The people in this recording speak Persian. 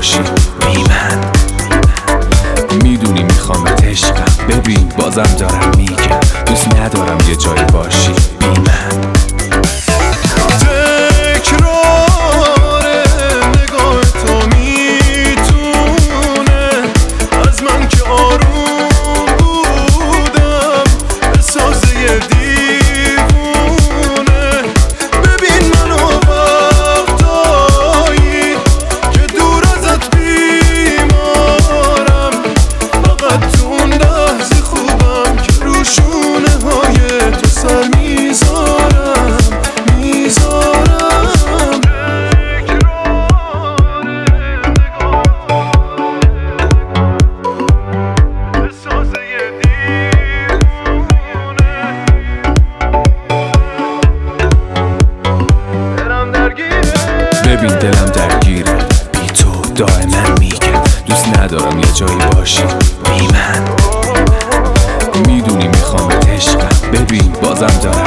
باشی بی من. میدونی میخوام عشقم، ببین بازم دارم میگم دوست ندارم یه جایی باشی بی من. ببین دلم درگیره بی تو، دائما میگم دوست ندارم یه جایی باشی بی من. میدونی میخوام عشقم، ببین بازم دارم